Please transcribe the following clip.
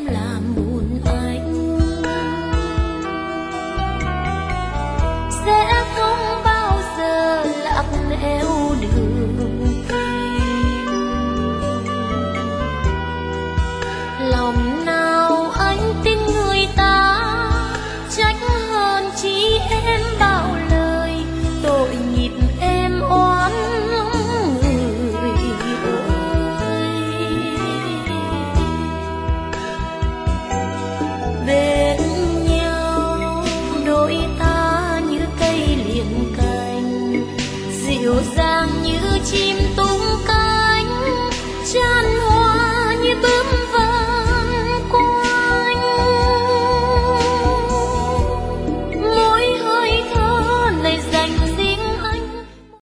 em làm buồn anh, sẽ không bao giờ lạc nẻo đường tình. Lòng nào anh tin người ta, trách hơn chỉ em bao lời, tội nghiệp em oán người ơi. Bên nhau đôi ta như cây liền cành, dịu dàng như chim